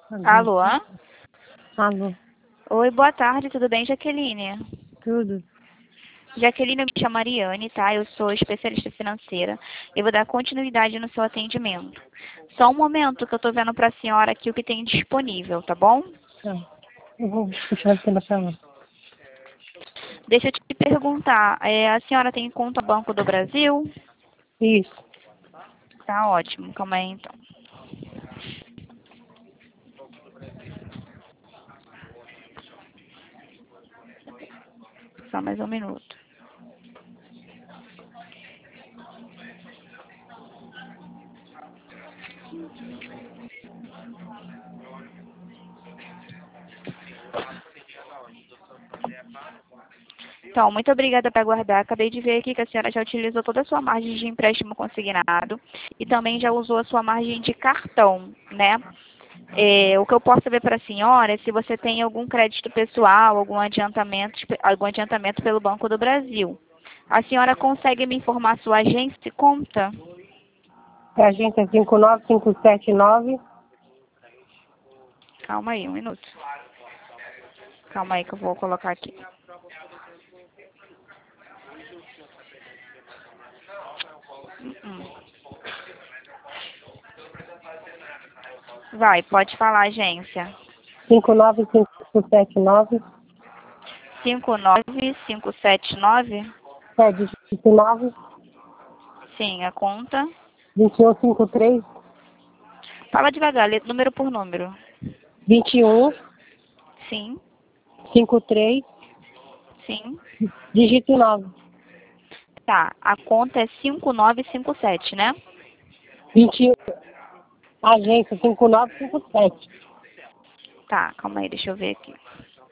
Alô? Alô, Oi, boa tarde, tudo bem, Jaqueline? tudo. Jaqueline, eu me chamo Mariane, tá? Eu sou especialista financeira. Eu vou dar continuidade no seu atendimento. Só um momento que eu tô vendo pra senhora aqui o que tem disponível, tá bom? Tá. Eu vou puxar o telefone. Deixa eu te perguntar, a senhora tem conta Banco do Brasil? Isso. Tá ótimo, calma aí então. Só mais um minuto. Então, muito obrigada por aguardar. Acabei de ver aqui que a senhora já utilizou toda a sua margem de empréstimo consignado e também já usou a sua margem de cartão, né? O que eu posso saber para a senhora é se você tem algum crédito pessoal, algum adiantamento pelo Banco do Brasil. A senhora consegue me informar sua agência e conta? A agência é 59579. Calma aí, um minuto. Calma aí que eu vou colocar aqui. Hum. Vai, pode falar, agência. 59579. 59579? É, dígito 9. Sim, a conta. 2153. Fala devagar, lê número por número. 21. Sim, 53. sim. Dígito 9. Tá, a conta é 5957, né? 21. Agência 5957. Tá, calma aí, deixa eu ver aqui.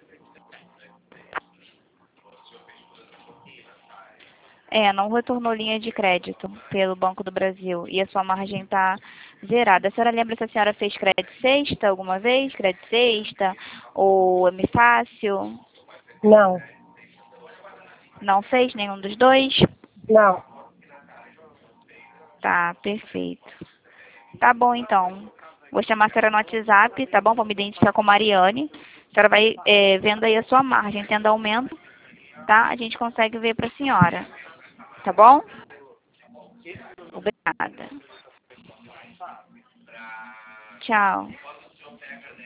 Não retornou linha de crédito pelo Banco do Brasil e a sua margem está zerada. A senhora lembra se a senhora fez crédito sexta alguma vez? Crédito sexta ou M-Fácil? Não. Não fez nenhum dos dois? Não. Tá, perfeito. Tá bom, então. Vou chamar a senhora no WhatsApp, tá bom? Vou me identificar com Mariane. A senhora vai vendo aí a sua margem, tendo aumento, tá? A gente consegue ver para a senhora. Tá bom? Obrigada. Tchau.